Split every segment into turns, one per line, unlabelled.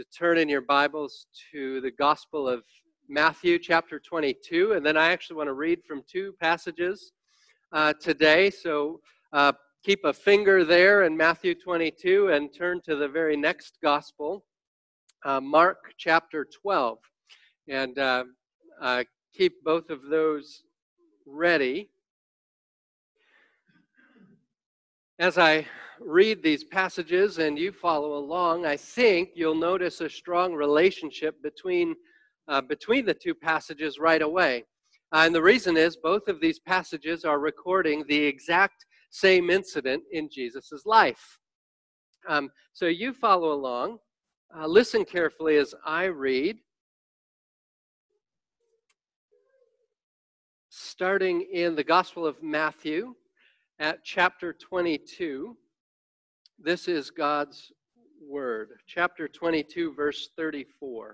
to turn in your Bibles to the Gospel of Matthew, chapter 22. And then I actually want to read from two passages today. So keep a finger there in Matthew 22 and turn to the very next Gospel, Mark chapter 12. And keep both of those ready. As I read these passages and you follow along, I think you'll notice a strong relationship between the two passages right away. And the reason is both of these passages are recording the exact same incident in Jesus' life. So you follow along. Listen carefully as I read. Starting in the Gospel of Matthew at chapter 22. This is God's Word. Chapter 22, verse 34.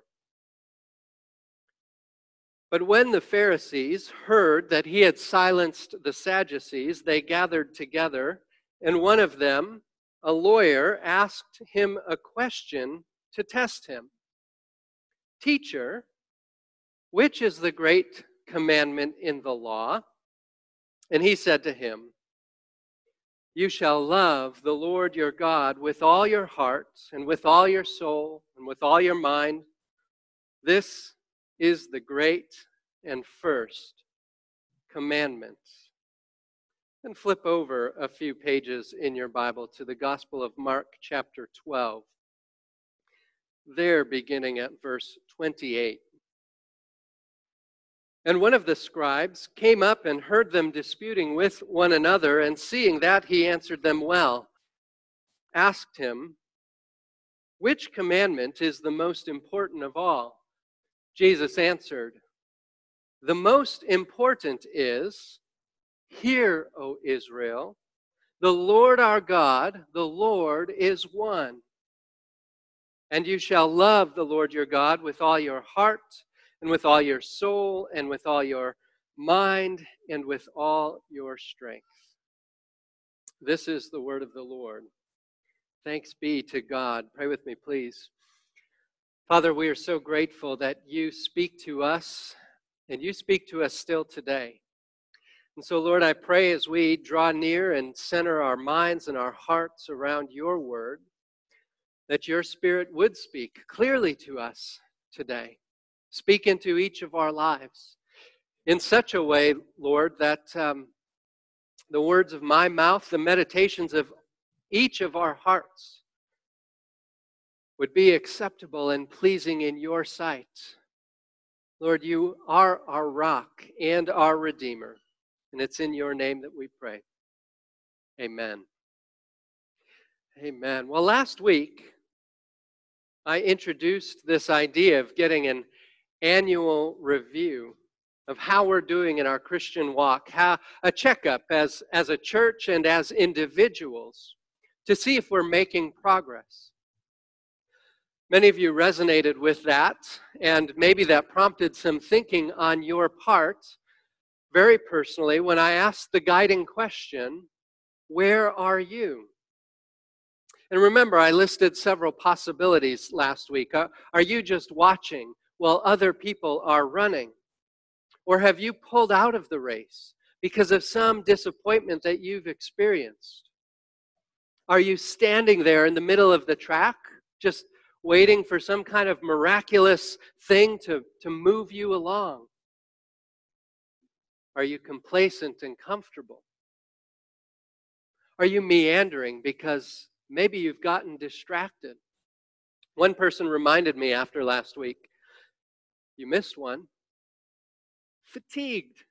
But when the Pharisees heard that he had silenced the Sadducees, they gathered together, and one of them, a lawyer, asked him a question to test him. Teacher, which is the great commandment in the law? And he said to him, You shall love the Lord your God with all your heart and with all your soul and with all your mind. This is the great and first commandment. And flip over a few pages in your Bible to the Gospel of Mark chapter 12. There beginning at verse 28. And one of the scribes came up and heard them disputing with one another, and seeing that, he answered them well, asked him, Which commandment is the most important of all? Jesus answered, The most important is, Hear, O Israel, the Lord our God, the Lord is one. And you shall love the Lord your God with all your heart, and with all your soul, and with all your mind, and with all your strength. This is the word of the Lord. Thanks be to God. Pray with me, please. Father, we are so grateful that you speak to us, and you speak to us still today. And so, Lord, I pray as we draw near and center our minds and our hearts around your word, that your Spirit would speak clearly to us today. Speak into each of our lives in such a way, Lord, that the words of my mouth, the meditations of each of our hearts would be acceptable and pleasing in your sight. Lord, you are our rock and our Redeemer, and it's in your name that we pray. Amen. Amen. Well, last week, I introduced this idea of getting an annual review of how we're doing in our Christian walk, a checkup as a church and as individuals to see if we're making progress. Many of you resonated with that, and maybe that prompted some thinking on your part, very personally, when I asked the guiding question, where are you? And remember, I listed several possibilities last week. Are you just watching while other people are running? Or have you pulled out of the race because of some disappointment that you've experienced? Are you standing there in the middle of the track, just waiting for some kind of miraculous thing to move you along? Are you complacent and comfortable? Are you meandering because maybe you've gotten distracted? One person reminded me after last week, you missed one. Fatigued,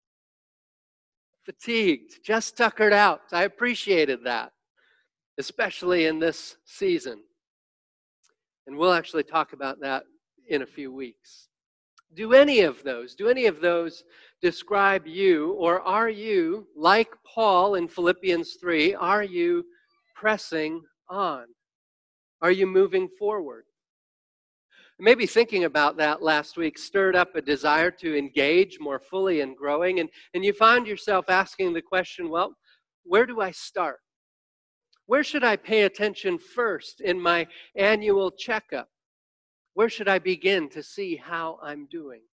just tuckered out. I appreciated that, especially in this season. And we'll actually talk about that in a few weeks. Do any of those describe you, or are you, like Paul in Philippians 3, are you pressing on? Are you moving forward? Maybe thinking about that last week stirred up a desire to engage more fully in growing, and you find yourself asking the question, well, where do I start? Where should I pay attention first in my annual checkup? Where should I begin to see how I'm doing?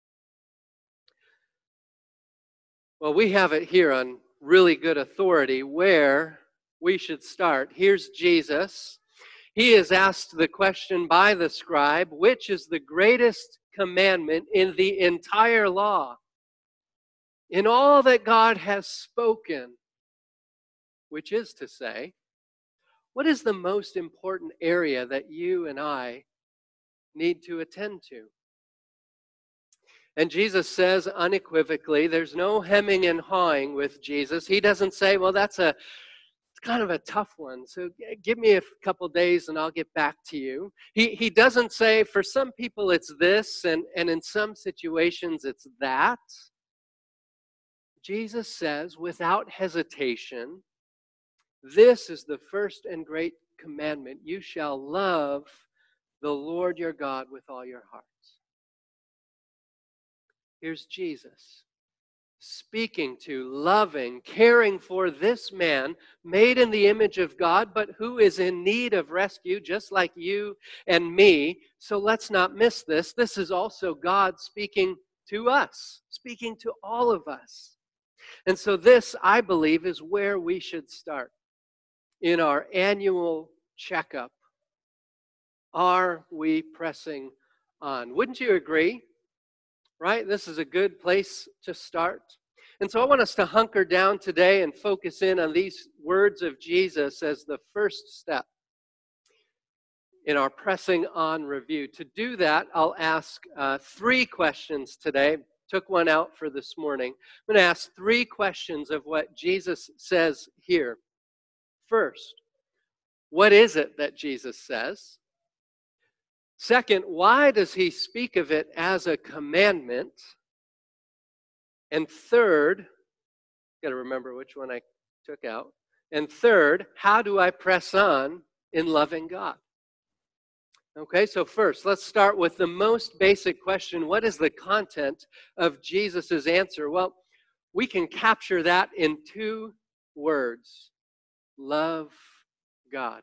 Well, we have it here on really good authority where we should start. Here's Jesus. He is asked the question by the scribe, which is the greatest commandment in the entire law? In all that God has spoken, which is to say, what is the most important area that you and I need to attend to? And Jesus says unequivocally, there's no hemming and hawing with Jesus. He doesn't say, well, it's kind of a tough one, so give me a couple days and I'll get back to you. He doesn't say, for some people it's this, and in some situations it's that. Jesus says, without hesitation, this is the first and great commandment. You shall love the Lord your God with all your heart. Here's Jesus speaking to, loving, caring for this man made in the image of God, but who is in need of rescue, just like you and me. So let's not miss this. This is also God speaking to us, speaking to all of us. And so this, I believe, is where we should start in our annual checkup. Are we pressing on? Wouldn't you agree? Right? This is a good place to start. And so I want us to hunker down today and focus in on these words of Jesus as the first step in our pressing on review. To do that, I'll ask 3 questions today. Took one out for this morning. I'm going to ask 3 questions of what Jesus says here. First, what is it that Jesus says? Second, why does he speak of it as a commandment? And third, got to remember which one I took out. And third, how do I press on in loving God? Okay, so first, let's start with the most basic question. What is the content of Jesus' answer? Well, we can capture that in 2 words. Love God.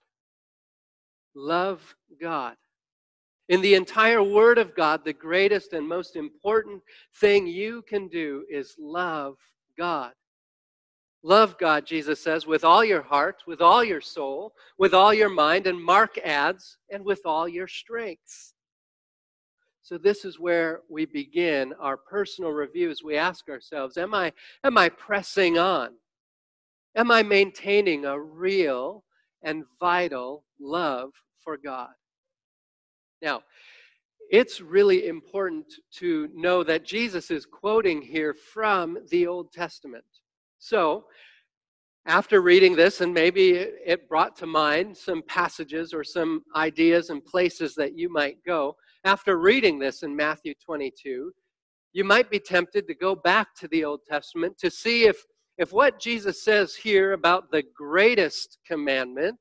Love God. In the entire Word of God, the greatest and most important thing you can do is love God. Love God, Jesus says, with all your heart, with all your soul, with all your mind, and Mark adds, and with all your strength. So this is where we begin our personal reviews. We ask ourselves, am I pressing on? Am I maintaining a real and vital love for God? Now, it's really important to know that Jesus is quoting here from the Old Testament. So, after reading this, and maybe it brought to mind some passages or some ideas and places that you might go, after reading this in Matthew 22, you might be tempted to go back to the Old Testament to see if what Jesus says here about the greatest commandment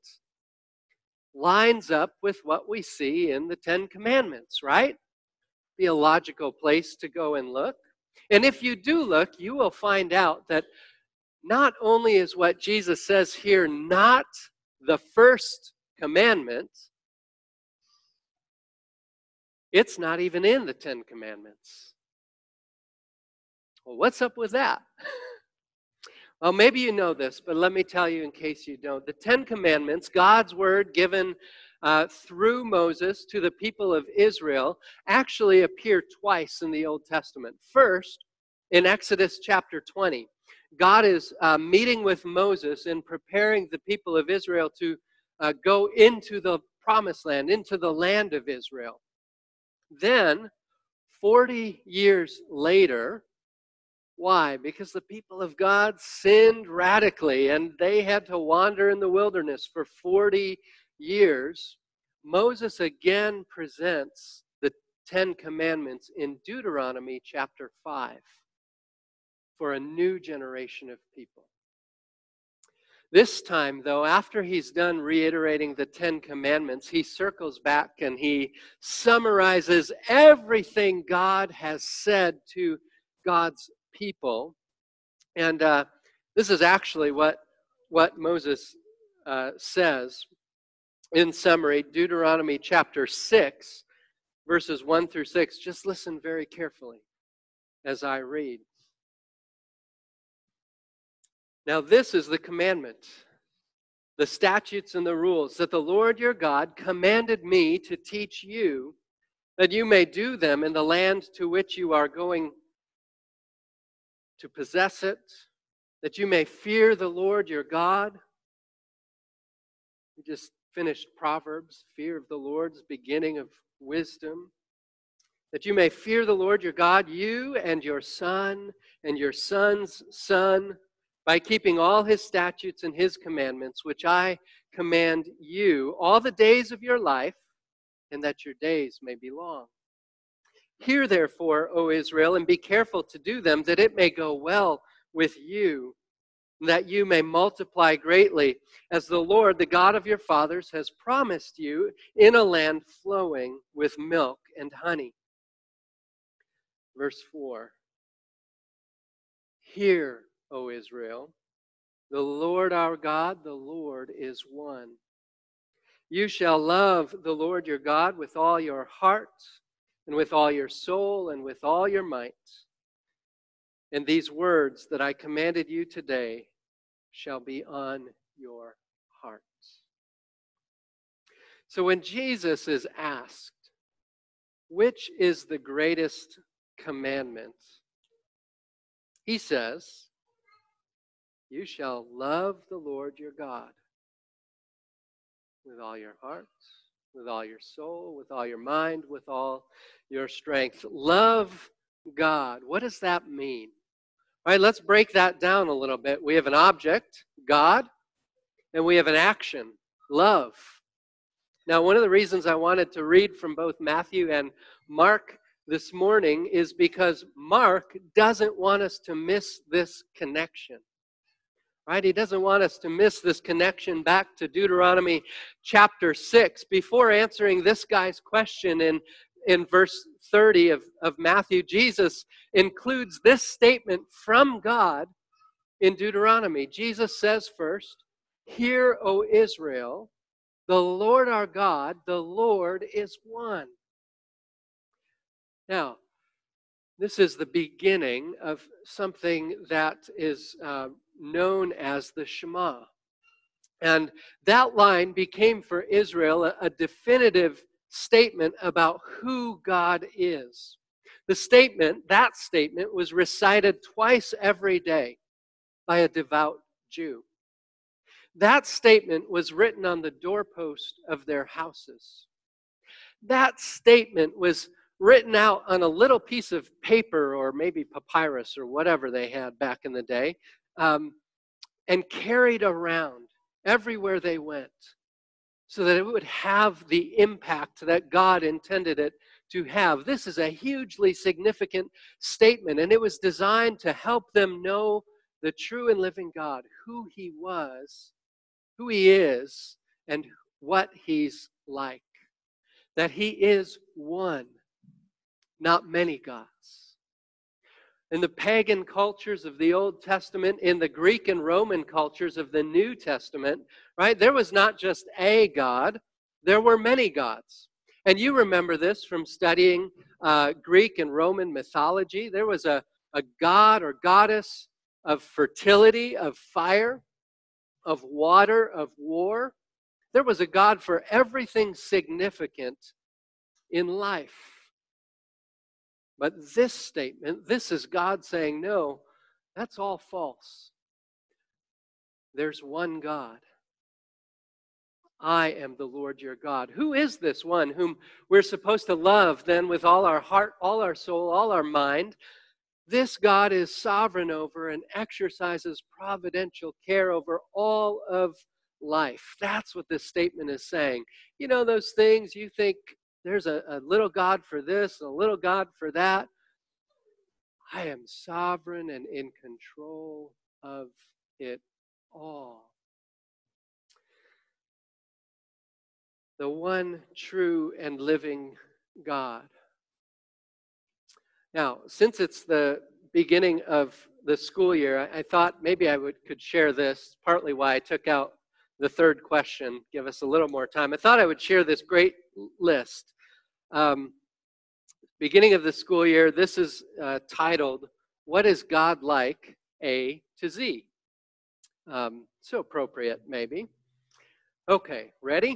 lines up with what we see in the 10 Commandments, right? Be a logical place to go and look. And if you do look, you will find out that not only is what Jesus says here not the first commandment, it's not even in the 10 Commandments. Well, what's up with that? Well, maybe you know this, but let me tell you in case you don't. The 10 Commandments, God's word given through Moses to the people of Israel, actually appear twice in the Old Testament. First, in Exodus chapter 20, God is meeting with Moses and preparing the people of Israel to go into the promised land, into the land of Israel. Then, 40 years later, why? Because the people of God sinned radically and they had to wander in the wilderness for 40 years. Moses again presents the 10 Commandments in Deuteronomy chapter 5 for a new generation of people. This time, though, after he's done reiterating the 10 Commandments, he circles back and he summarizes everything God has said to God's people. And this is actually what Moses says in summary. Deuteronomy chapter 6, verses 1 through 6. Just listen very carefully as I read. Now this is the commandment, the statutes and the rules that the Lord your God commanded me to teach you, that you may do them in the land to which you are going to possess it, that you may fear the Lord your God. We just finished Proverbs, fear of the Lord's beginning of wisdom. That you may fear the Lord your God, you and your son and your son's son, by keeping all his statutes and his commandments, which I command you all the days of your life, and that your days may be long. Hear therefore, O Israel, and be careful to do them, that it may go well with you, and that you may multiply greatly, as the Lord, the God of your fathers, has promised you, in a land flowing with milk and honey. Verse 4. Hear, O Israel, the Lord our God, the Lord is one. You shall love the Lord your God with all your heart, and with all your soul, and with all your might. And these words that I commanded you today shall be on your hearts. So when Jesus is asked, which is the greatest commandment? He says, you shall love the Lord your God with all your heart, with all your soul, with all your mind, with all your strength. Love God. What does that mean? All right, let's break that down a little bit. We have an object, God, and we have an action, love. Now, one of the reasons I wanted to read from both Matthew and Mark this morning is because Mark doesn't want us to miss this connection. Right? He doesn't want us to miss this connection back to Deuteronomy chapter 6. Before answering this guy's question in verse 30 of Matthew, Jesus includes this statement from God in Deuteronomy. Jesus says first, hear, O Israel, the Lord our God, the Lord is one. Now, this is the beginning of something that is known as the Shema. And that line became for Israel a definitive statement about who God is. That statement was recited twice every day by a devout Jew. That statement was written on the doorpost of their houses. That statement was written out on a little piece of paper or maybe papyrus or whatever they had back in the day, and carried around everywhere they went so that it would have the impact that God intended it to have. This is a hugely significant statement, and it was designed to help them know the true and living God, who he was, who he is, and what he's like. That he is one, not many gods. In the pagan cultures of the Old Testament, in the Greek and Roman cultures of the New Testament, right, there was not just a God, there were many gods. And you remember this from studying Greek and Roman mythology. There was a god or goddess of fertility, of fire, of water, of war. There was a God for everything significant in life. But this statement, this is God saying, no, that's all false. There's one God. I am the Lord your God. Who is this one whom we're supposed to love then with all our heart, all our soul, all our mind? This God is sovereign over and exercises providential care over all of life. That's what this statement is saying. You know those things you think, there's a little God for this, a little God for that. I am sovereign and in control of it all. The one true and living God. Now, since it's the beginning of the school year, I thought maybe I could share this, partly why I took out the third question, give us a little more time. I thought I would share this great list. Beginning of the school year, this is titled, What is God Like? A to Z. So appropriate, maybe. Okay, ready?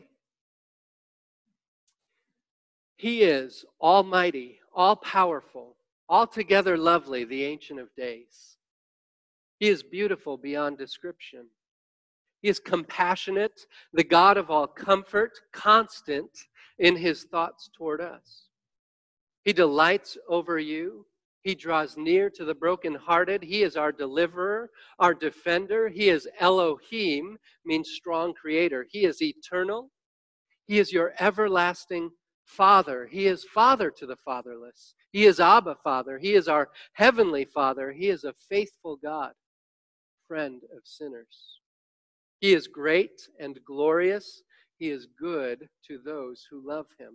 He is almighty, all-powerful, altogether lovely, the Ancient of Days. He is beautiful beyond description. He is compassionate, the God of all comfort, constant in his thoughts toward us. He delights over you. He draws near to the brokenhearted. He is our deliverer, our defender. He is Elohim, means strong creator. He is eternal. He is your everlasting Father. He is Father to the fatherless. He is Abba Father. He is our heavenly Father. He is a faithful God, friend of sinners. He is great and glorious. He is good to those who love him.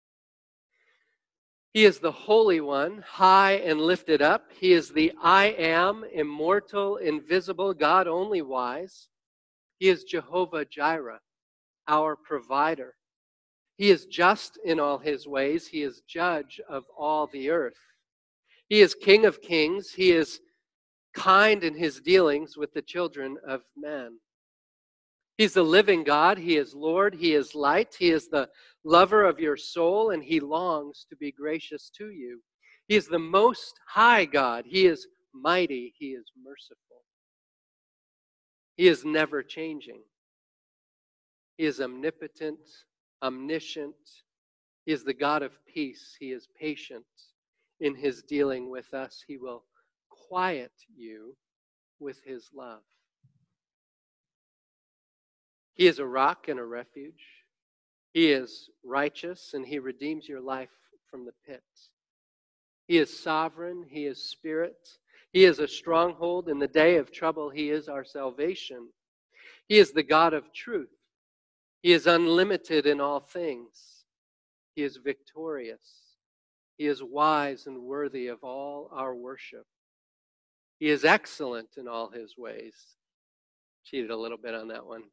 He is the Holy One, high and lifted up. He is the I Am, immortal, invisible, God only wise. He is Jehovah Jireh, our provider. He is just in all his ways. He is judge of all the earth. He is King of kings. He is kind in his dealings with the children of men. He's the living God. He is Lord. He is light. He is the lover of your soul, and he longs to be gracious to you. He is the most high God. He is mighty. He is merciful. He is never changing. He is omnipotent, omniscient. He is the God of peace. He is patient in his dealing with us. He will quiet you with his love. He is a rock and a refuge. He is righteous, and he redeems your life from the pit. He is sovereign. He is spirit. He is a stronghold in the day of trouble. He is our salvation. He is the God of truth. He is unlimited in all things. He is victorious. He is wise and worthy of all our worship. He is excellent in all his ways. Cheated a little bit on that one.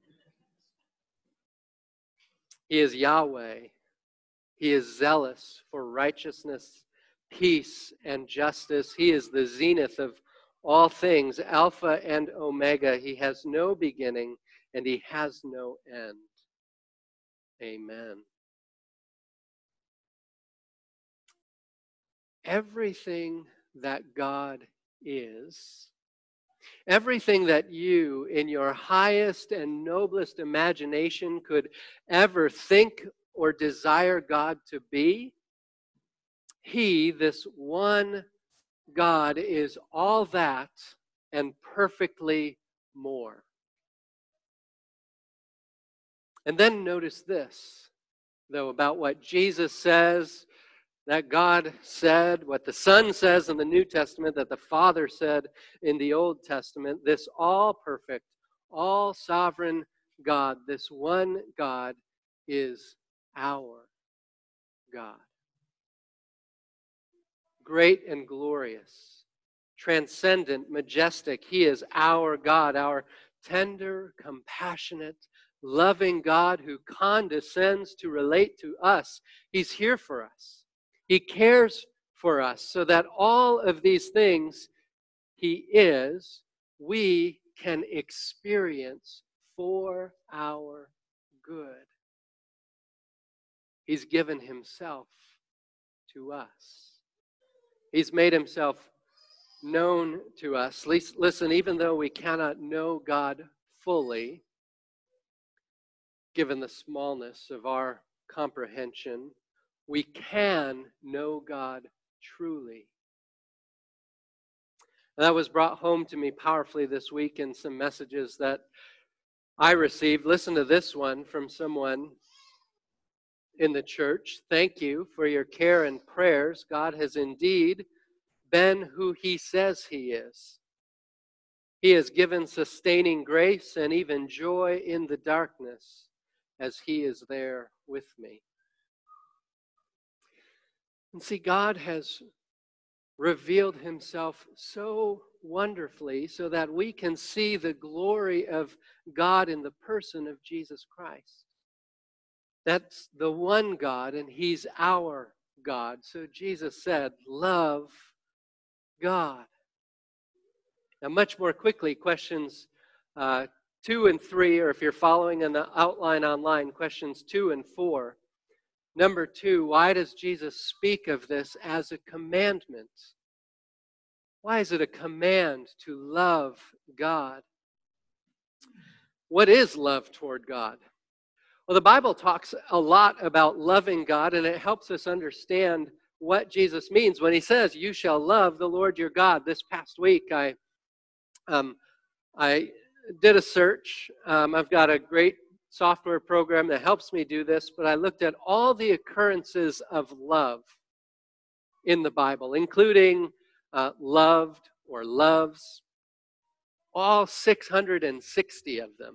He is Yahweh. He is zealous for righteousness, peace, and justice. He is the zenith of all things, Alpha and Omega. He has no beginning, and he has no end. Amen. Everything that God is, everything that you, in your highest and noblest imagination, could ever think or desire God to be, he, this one God, is all that and perfectly more. And then notice this, though, about what Jesus says, that God said, what the Son says in the New Testament, that the Father said in the Old Testament. This all perfect, all sovereign God, this one God, is our God. Great and glorious, transcendent, majestic. He is our God, our tender, compassionate, loving God who condescends to relate to us. He's here for us. He cares for us so that all of these things he is, we can experience for our good. He's given himself to us. He's made himself known to us. Listen, even though we cannot know God fully, given the smallness of our comprehension, we can know God truly. And that was brought home to me powerfully this week in some messages that I received. Listen to this one from someone in the church. Thank you for your care and prayers. God has indeed been who he says he is. He has given sustaining grace and even joy in the darkness as he is there with me. And see, God has revealed himself so wonderfully so that we can see the glory of God in the person of Jesus Christ. That's the one God, and he's our God. So Jesus said, love God. Now, much more quickly, questions 2 and 3, or if you're following in the outline online, questions 2 and 4. Number 2, why does Jesus speak of this as a commandment? Why is it a command to love God? What is love toward God? Well, the Bible talks a lot about loving God, and it helps us understand what Jesus means when he says, you shall love the Lord your God. This past week, I did a search. I've got a great software program that helps me do this, but I looked at all the occurrences of love in the Bible, including loved or loves, all 660 of them.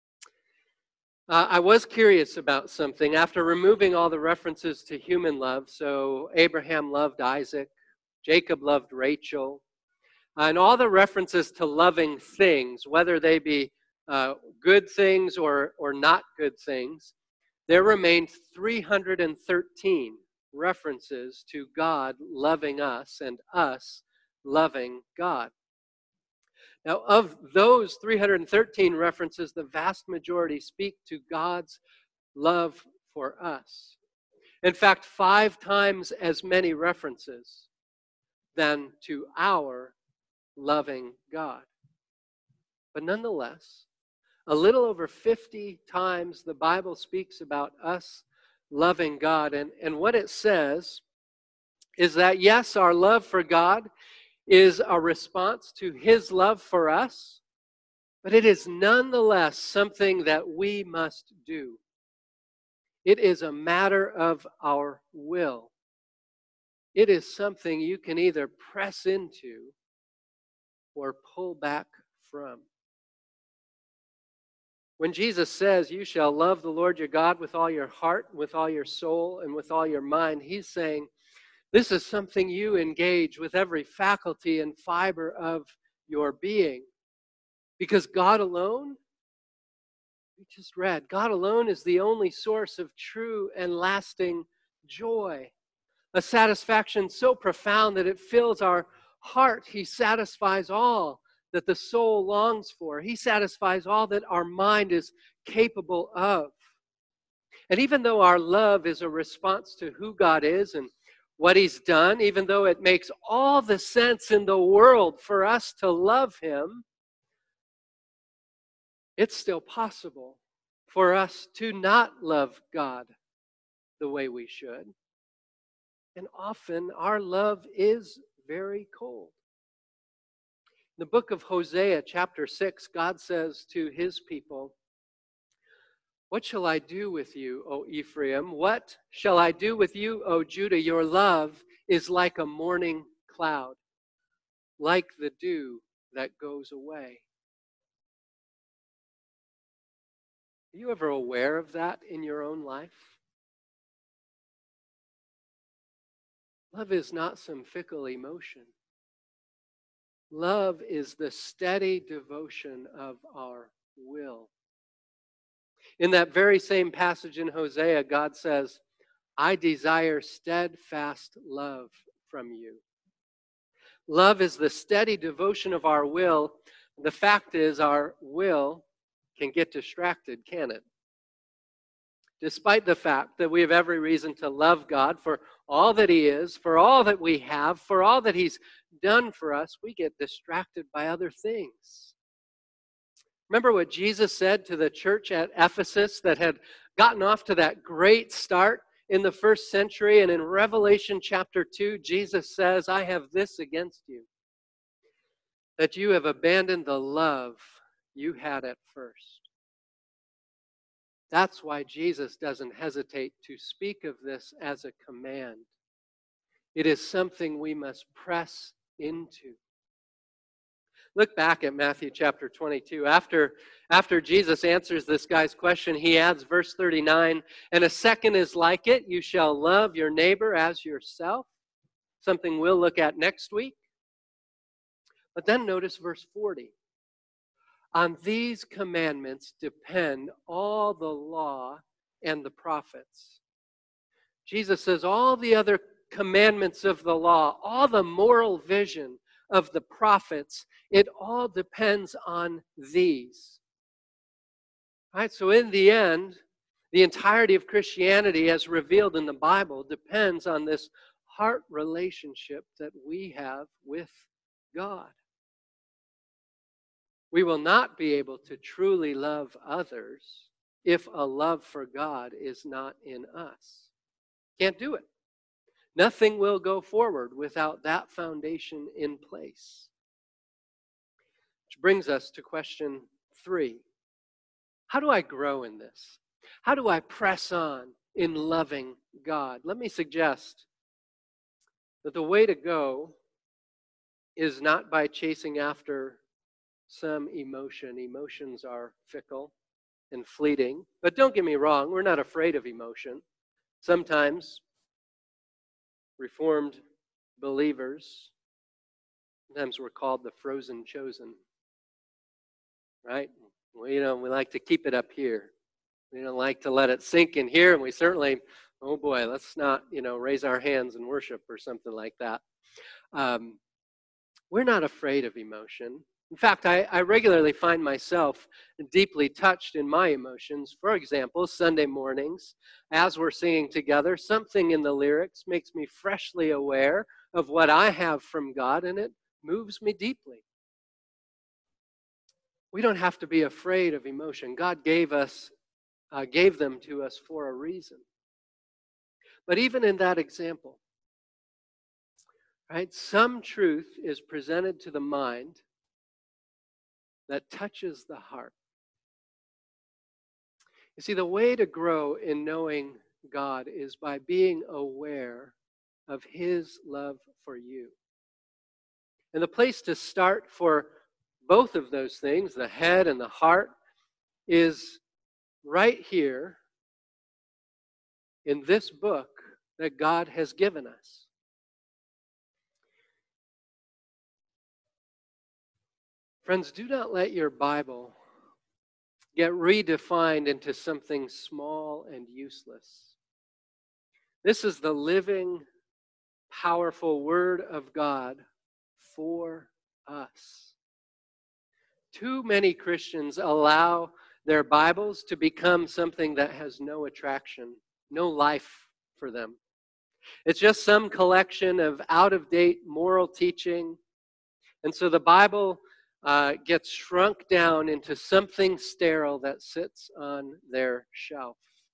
I was curious about something. After removing all the references to human love, so Abraham loved Isaac, Jacob loved Rachel, and all the references to loving things, whether they be good things or not good things, there remained 313 references to God loving us and us loving God. Now, of those 313 references, the vast majority speak to God's love for us. In fact, 5 times as many references than to our loving God. But nonetheless, a little over 50 times the Bible speaks about us loving God. And what it says is that, yes, our love for God is a response to his love for us, but it is nonetheless something that we must do. It is a matter of our will. It is something you can either press into or pull back from. When Jesus says, you shall love the Lord your God with all your heart, with all your soul, and with all your mind, he's saying, this is something you engage with every faculty and fiber of your being. Because God alone, we just read, God alone is the only source of true and lasting joy. A satisfaction so profound that it fills our heart. He satisfies all that the soul longs for. He satisfies all that our mind is capable of. And even though our love is a response to who God is and what he's done, even though it makes all the sense in the world for us to love him, it's still possible for us to not love God the way we should. And often our love is very cold. In the book of Hosea, chapter 6, God says to his people, what shall I do with you, O Ephraim? What shall I do with you, O Judah? Your love is like a morning cloud, like the dew that goes away. Are you ever aware of that in your own life? Love is not some fickle emotion. Love is the steady devotion of our will. In that very same passage in Hosea, God says, I desire steadfast love from you. Love is the steady devotion of our will. The fact is, our will can get distracted, can it? Despite the fact that we have every reason to love God for all that he is, for all that we have, for all that he's done for us, we get distracted by other things. Remember what Jesus said to the church at Ephesus that had gotten off to that great start in the first century? And in Revelation chapter 2, Jesus says, I have this against you, that you have abandoned the love you had at first. That's why Jesus doesn't hesitate to speak of this as a command. It is something we must press into. Look back at Matthew chapter 22. After Jesus answers this guy's question, he adds verse 39, and a second is like it, you shall love your neighbor as yourself. Something we'll look at next week. But then notice verse 40. On these commandments depend all the law and the prophets. Jesus says all the other commandments of the law, all the moral vision of the prophets, it all depends on these. Right? So in the end, the entirety of Christianity as revealed in the Bible depends on this heart relationship that we have with God. We will not be able to truly love others if a love for God is not in us. Can't do it. Nothing will go forward without that foundation in place. Which brings us to question 3. How do I grow in this? How do I press on in loving God? Let me suggest that the way to go is not by chasing after some emotion. Emotions are fickle and fleeting. But don't get me wrong, we're not afraid of emotion. Sometimes Reformed believers, sometimes we're called the frozen chosen, right? We like to keep it up here. We don't like to let it sink in here, and we certainly, oh boy, let's not, raise our hands and worship or something like that. We're not afraid of emotion. In fact, I regularly find myself deeply touched in my emotions. For example, Sunday mornings, as we're singing together, something in the lyrics makes me freshly aware of what I have from God, and it moves me deeply. We don't have to be afraid of emotion. God gave them to us for a reason. But even in that example, right, some truth is presented to the mind that touches the heart. You see, the way to grow in knowing God is by being aware of His love for you. And the place to start for both of those things, the head and the heart, is right here in this book that God has given us. Friends, do not let your Bible get redefined into something small and useless. This is the living, powerful Word of God for us. Too many Christians allow their Bibles to become something that has no attraction, no life for them. It's just some collection of out-of-date moral teaching. And so the Bible gets shrunk down into something sterile that sits on their shelf.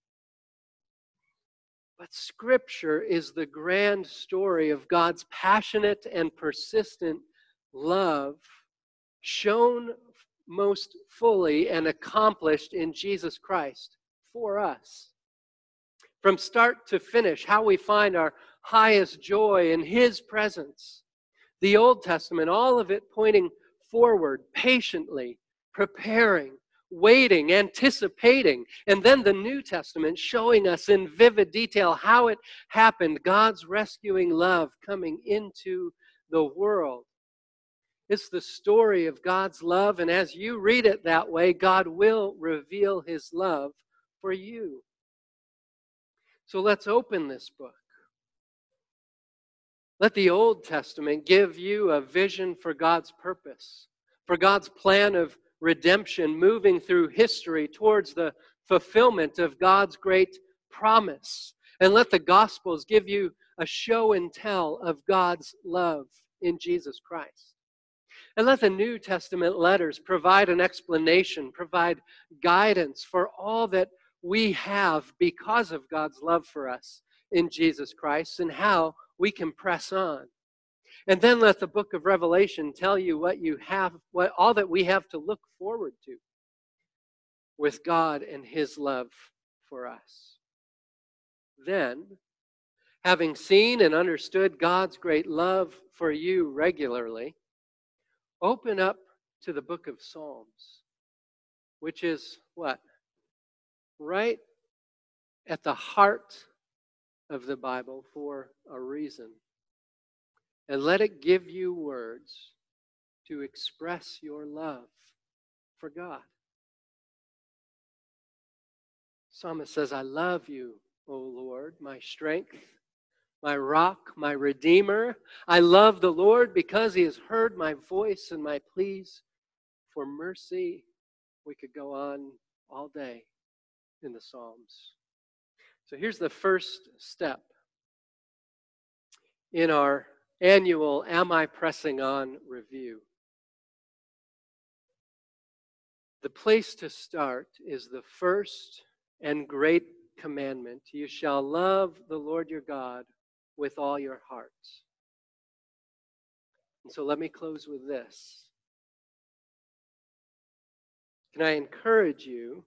But Scripture is the grand story of God's passionate and persistent love shown most fully and accomplished in Jesus Christ for us. From start to finish, how we find our highest joy in His presence. The Old Testament, all of it pointing forward, patiently, preparing, waiting, anticipating. And then the New Testament showing us in vivid detail how it happened, God's rescuing love coming into the world. It's the story of God's love, and as you read it that way, God will reveal His love for you. So let's open this book. Let the Old Testament give you a vision for God's purpose, for God's plan of redemption moving through history towards the fulfillment of God's great promise. And let the Gospels give you a show and tell of God's love in Jesus Christ. And let the New Testament letters provide an explanation, provide guidance for all that we have because of God's love for us in Jesus Christ and how we can press on. And then let the book of Revelation tell you all that we have to look forward to with God and His love for us. Then, having seen and understood God's great love for you regularly, open up to the book of Psalms, which is what? Right at the heart of the Bible for a reason. And let it give you words to express your love for God. Psalmist says, I love you, O Lord, my strength, my rock, my redeemer. I love the Lord because he has heard my voice and my pleas for mercy. We could go on all day in the Psalms. So here's the first step in our annual Am I Pressing On review. The place to start is the first and great commandment. You shall love the Lord your God with all your heart. And so let me close with this. Can I encourage you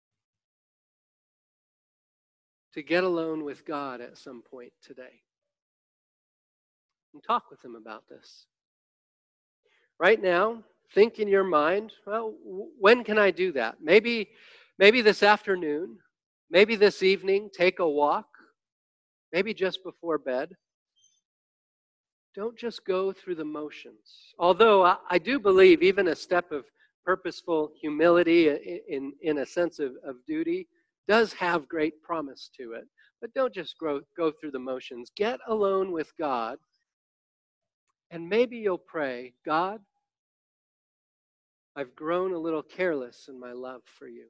to get alone with God at some point today and talk with him about this? Right now, think in your mind, well, when can I do that? Maybe this afternoon, maybe this evening, take a walk, maybe just before bed. Don't just go through the motions. Although I do believe even a step of purposeful humility in a sense of duty does have great promise to it. But don't just go through the motions. Get alone with God, and maybe you'll pray, God, I've grown a little careless in my love for you.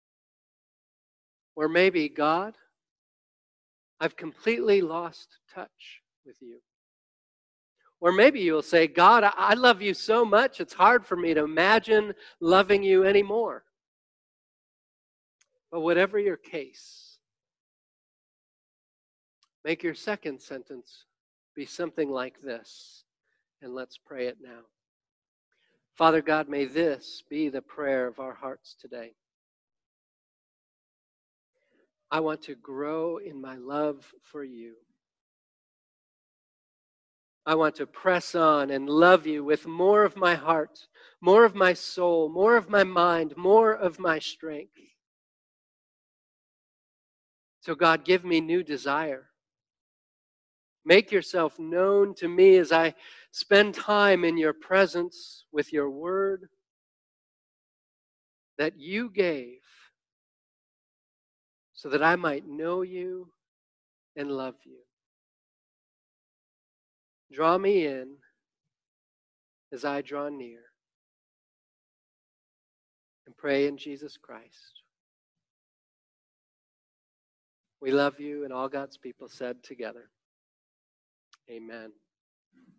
Or maybe, God, I've completely lost touch with you. Or maybe you'll say, God, I love you so much, it's hard for me to imagine loving you anymore. But whatever your case, make your second sentence be something like this. And let's pray it now. Father God, may this be the prayer of our hearts today. I want to grow in my love for you. I want to press on and love you with more of my heart, more of my soul, more of my mind, more of my strength. So God, give me new desire. Make yourself known to me as I spend time in your presence with your word that you gave so that I might know you and love you. Draw me in as I draw near. And pray in Jesus Christ. We love you, and all God's people said together, amen.